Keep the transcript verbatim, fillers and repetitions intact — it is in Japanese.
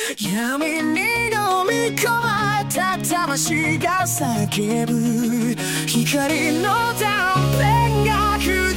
闇に飲み込まれた魂が叫ぶ。光の断片が